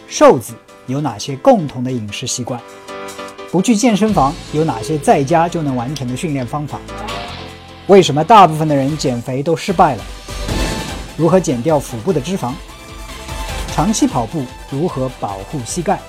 瘦子有哪些共同的饮食习惯？不去健身房有哪些在家就能完成的训练方法？为什么大部分的人减肥都失败了？如何减掉腹部的脂肪？长期跑步如何保护膝盖？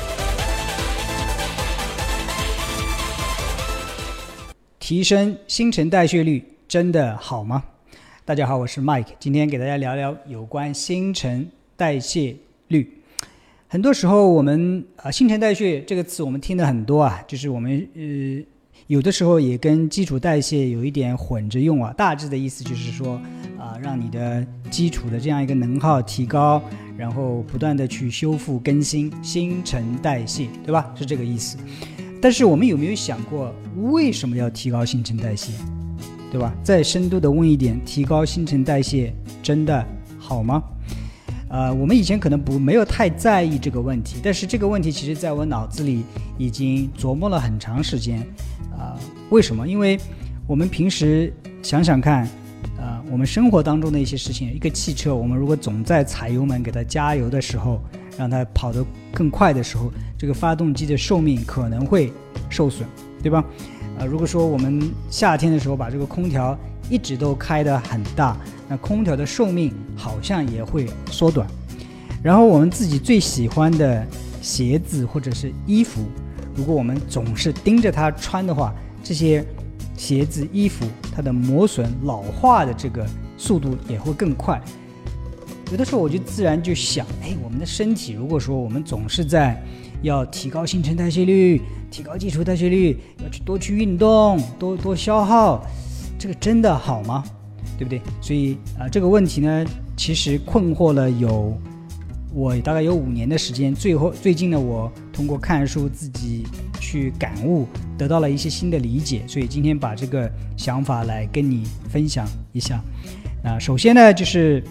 提升新陈代谢率真的好吗？大家好，我是 Mike， 今天给大家聊聊有关新陈代谢率。很多时候我们新陈代谢这个词我们听的很多就是我们有的时候也跟基础代谢有一点混着用大致的意思就是说让你的基础的这样一个能耗提高，然后不断的去修复更新新陈代谢，对吧？是这个意思。但是我们有没有想过为什么要提高新陈代谢，对吧？再深度的问一点，提高新陈代谢真的好吗？我们以前可能没有太在意这个问题，但是这个问题其实在我脑子里已经琢磨了很长时间。为什么？因为我们平时想想看，我们生活当中的一些事情，一个汽车，我们如果总在踩油门给它加油的时候，让它跑得更快的时候，这个发动机的寿命可能会受损，对吧？如果说我们夏天的时候把这个空调一直都开得很大，那空调的寿命好像也会缩短。然后我们自己最喜欢的鞋子或者是衣服，如果我们总是盯着它穿的话，这些鞋子衣服它的磨损老化的这个速度也会更快。有的时候我就自然就想，我们的身体如果说我们总是在要提高新陈代谢率，提高基础代谢率，要多去运动，多消耗，这个真的好吗？对不对？所以这个问题呢，其实困惑了我大概有5年的时间。最近呢，我通过看书自己去感悟，得到了一些新的理解，所以今天把这个想法来跟你分享一下。首先呢，就是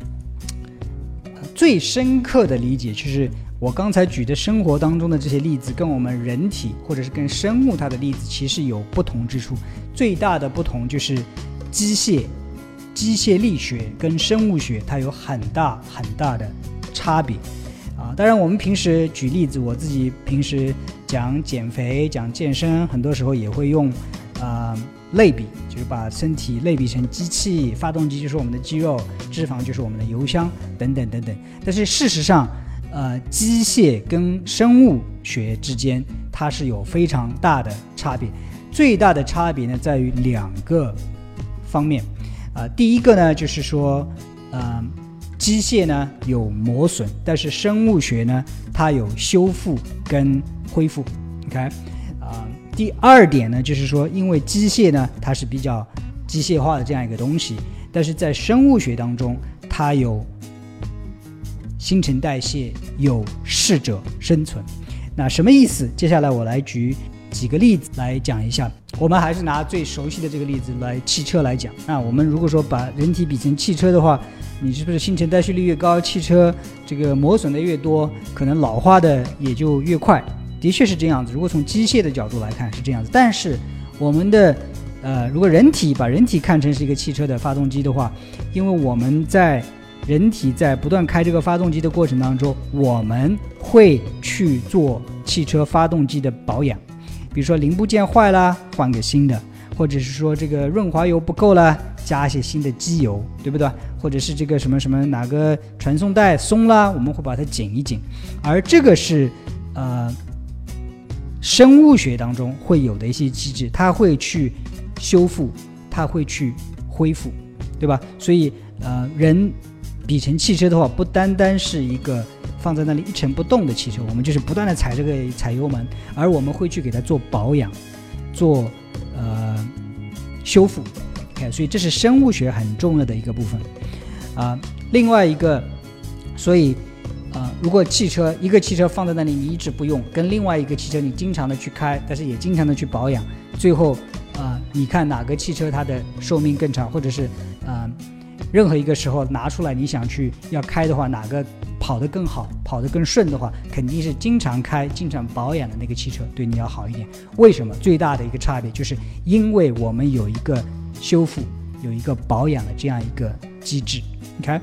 最深刻的理解，就是我刚才举的生活当中的这些例子跟我们人体或者是跟生物它的例子其实有不同之处。最大的不同就是机械力学跟生物学它有很大很大的差别当然我们平时举例子，我自己平时讲减肥讲健身，很多时候也会用类比，就是把身体类比成机器，发动机就是我们的肌肉，脂肪就是我们的油箱等等等等。但是事实上机械跟生物学之间它是有非常大的差别。最大的差别呢在于2个方面第一个呢就是说机械呢有磨损，但是生物学呢它有修复跟恢复。 OK第二点呢就是说，因为机械呢它是比较机械化的这样一个东西，但是在生物学当中它有新陈代谢，有适者生存。那什么意思？接下来我来举几个例子来讲一下。我们还是拿最熟悉的这个例子来汽车来讲。那我们如果说把人体比成汽车的话，你是不是新陈代谢率越高，汽车这个磨损的越多，可能老化的也就越快？的确是这样子，如果从机械的角度来看是这样子。但是我们的如果把人体看成是一个汽车的发动机的话，因为我们人体在不断开这个发动机的过程当中，我们会去做汽车发动机的保养，比如说零部件坏了换个新的，或者是说这个润滑油不够了加一些新的机油，对不对？或者是这个什么什么哪个传送带松了，我们会把它紧一紧。而这个是生物学当中会有的一些机制，它会去修复，它会去恢复，对吧？所以人比成汽车的话，不单单是一个放在那里一成不动的汽车，我们就是不断的踩油门，而我们会去给它做保养，做修复。Okay, 所以这是生物学很重要的一个部分另外一个，所以如果一个汽车放在那里你一直不用，跟另外一个汽车你经常的去开，但是也经常的去保养，最后你看哪个汽车它的寿命更长，或者是任何一个时候拿出来你想去要开的话，哪个跑得更好跑得更顺的话，肯定是经常开经常保养的那个汽车对你要好一点。为什么？最大的一个差别就是因为我们有一个修复有一个保养的这样一个机制。 OK，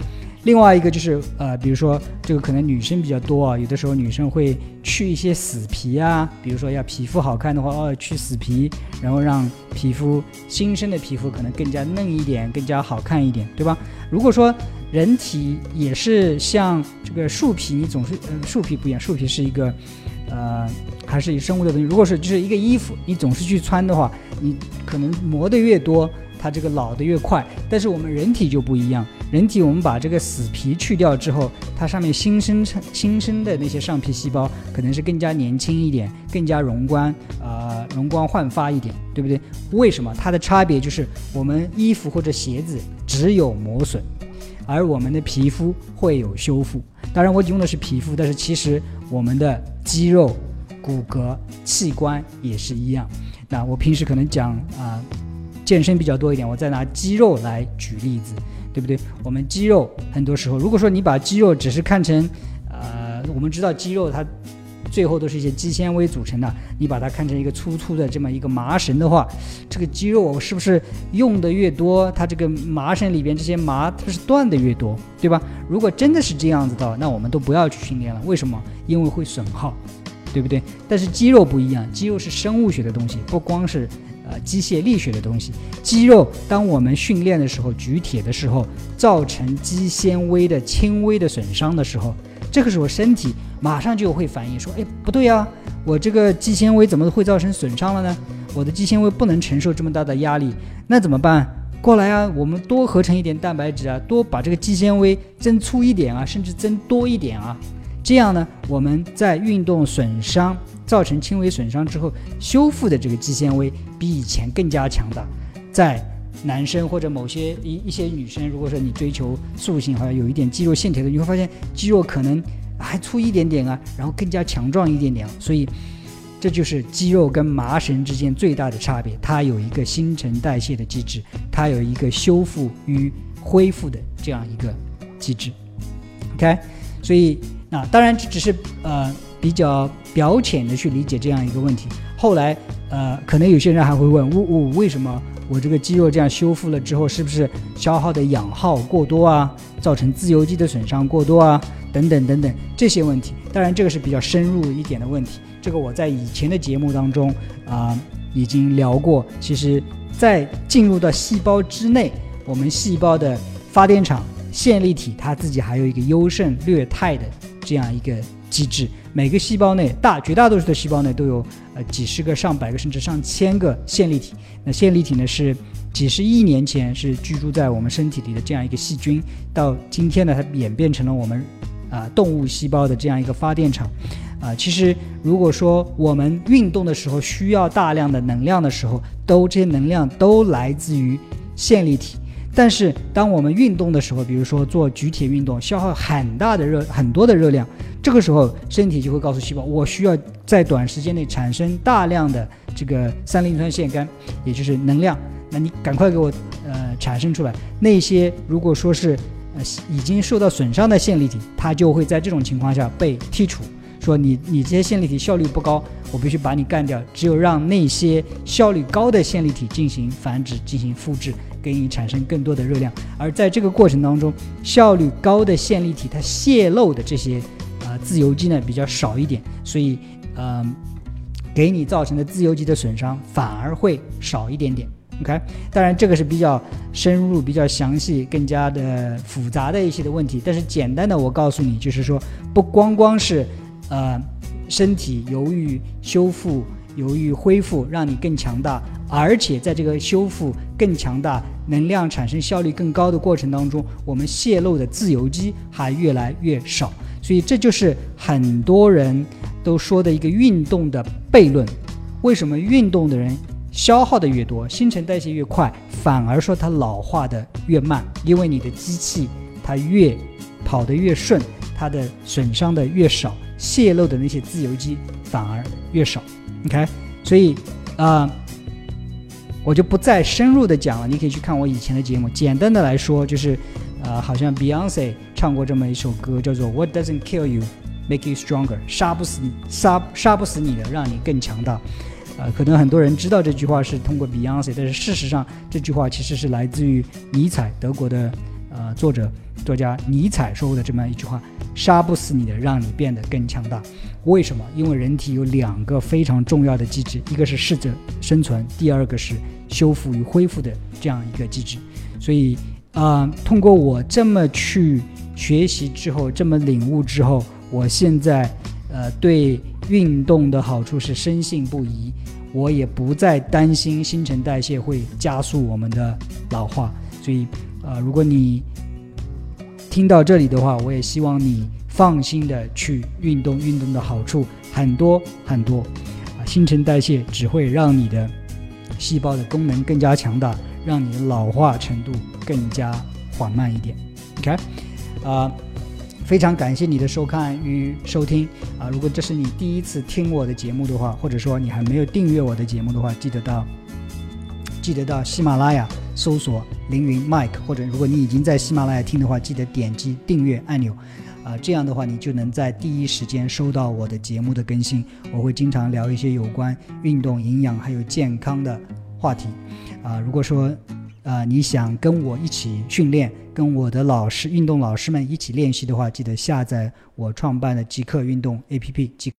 另外一个就是比如说这个可能女生比较多啊，有的时候女生会去一些死皮啊，比如说要皮肤好看的话，去死皮，然后让皮肤新生的皮肤可能更加嫩一点，更加好看一点，对吧？如果说人体也是像这个树皮，你总是树皮不一样，树皮是一个还是生物的东西。如果是就是一个衣服，你总是去穿的话，你可能磨得越多，它这个老得越快。但是我们人体就不一样，人体我们把这个死皮去掉之后，它上面新生的那些上皮细胞可能是更加年轻一点，更加容光焕发一点，对不对？为什么？它的差别就是我们衣服或者鞋子只有磨损，而我们的皮肤会有修复。当然我用的是皮肤，但是其实我们的肌肉、骨骼、器官也是一样。那我平时可能讲健身比较多一点，我再拿肌肉来举例子，对不对？我们肌肉很多时候，如果说你把肌肉只是看成我们知道肌肉它最后都是一些肌纤维组成的，你把它看成一个粗粗的这么一个麻绳的话，这个肌肉是不是用的越多，它这个麻绳里边这些麻它是断的越多，对吧？如果真的是这样子的，那我们都不要去训练了。为什么？因为会损耗，对不对？但是肌肉不一样，肌肉是生物学的东西，不光是机械力学的东西。肌肉当我们训练的时候，举铁的时候，造成肌纤维的轻微的损伤的时候，这个时候身体马上就会反应说，不对啊，我这个肌纤维怎么会造成损伤了呢？我的肌纤维不能承受这么大的压力，那怎么办？过来啊，我们多合成一点蛋白质啊，多把这个肌纤维增粗一点啊，甚至增多一点啊。这样呢，我们在运动损伤造成轻微损伤之后，修复的这个肌纤维比以前更加强大。在男生或者某些一些女生，如果说你追求塑形，好像有一点肌肉线条的，你会发现肌肉可能还粗一点点啊，然后更加强壮一点点。所以这就是肌肉跟麻绳之间最大的差别，它有一个新陈代谢的机制，它有一个修复与恢复的这样一个机制。 OK， 所以那当然这只是比较表浅的去理解这样一个问题。后来可能有些人还会问，为什么我这个肌肉这样修复了之后，是不是消耗的氧耗过多啊，造成自由基的损伤过多啊，等等等等这些问题。当然这个是比较深入一点的问题，这个我在以前的节目当中已经聊过。其实在进入到细胞之内，我们细胞的发电厂线粒体它自己还有一个优胜劣汰的这样一个机制。每个细胞内绝大多数的细胞内都有几十个、上百个甚至上千个线粒体。那线粒体呢，是几十亿年前是居住在我们身体里的这样一个细菌，到今天呢它演变成了我们动物细胞的这样一个发电厂。其实如果说我们运动的时候需要大量的能量的时候，这些能量都来自于线粒体。但是当我们运动的时候，比如说做举铁运动，消耗很多的热量，这个时候身体就会告诉细胞，我需要在短时间内产生大量的这个三磷酸腺苷，也就是能量，那你赶快给我产生出来。那些如果说是已经受到损伤的线粒体，它就会在这种情况下被剔除，说你这些线粒体效率不高，我必须把你干掉，只有让那些效率高的线粒体进行繁殖，进行复制，给你产生更多的热量。而在这个过程当中，效率高的线粒体它泄漏的这些自由基呢比较少一点，所以给你造成的自由基的损伤反而会少一点点。OK， 当然这个是比较深入、比较详细、更加的复杂的一些的问题，但是简单的我告诉你，就是说不光是身体由于修复、由于恢复让你更强大，而且在这个修复更强大、能量产生效率更高的过程当中，我们泄露的自由基还越来越少。所以这就是很多人都说的一个运动的悖论。为什么运动的人消耗的越多，新陈代谢越快，反而说它老化的越慢？因为你的机器它越跑得越顺，它的损伤的越少，泄露的那些自由基反而越少。 OK， 所以我就不再深入的讲了，你可以去看我以前的节目。简单的来说就是好像 Beyonce 唱过这么一首歌，叫做 What doesn't kill you make you stronger， 杀不死你的让你更强大。可能很多人知道这句话是通过 Beyonce， 但是事实上这句话其实是来自于尼采，德国的作家尼采说过的这么一句话：杀不死你的，让你变得更强大。为什么？因为人体有2个非常重要的机制，一个是适者生存，第二个是修复与恢复的这样一个机制。所以通过我这么去学习之后，这么领悟之后，我现在对运动的好处是深信不疑，我也不再担心新陈代谢会加速我们的老化。所以如果你听到这里的话，我也希望你放心的去运动，运动的好处很多很多新陈代谢只会让你的细胞的功能更加强大，让你的老化程度更加缓慢一点。 OK，非常感谢你的收看与收听如果这是你第一次听我的节目的话，或者说你还没有订阅我的节目的话，记得到喜马拉雅搜索凌云 Mike， 或者如果你已经在喜马拉雅听的话，记得点击订阅按钮这样的话你就能在第一时间收到我的节目的更新。我会经常聊一些有关运动、营养还有健康的话题如果说你想跟我一起训练，跟我的运动老师们一起练习的话，记得下载我创办的极客运动 APP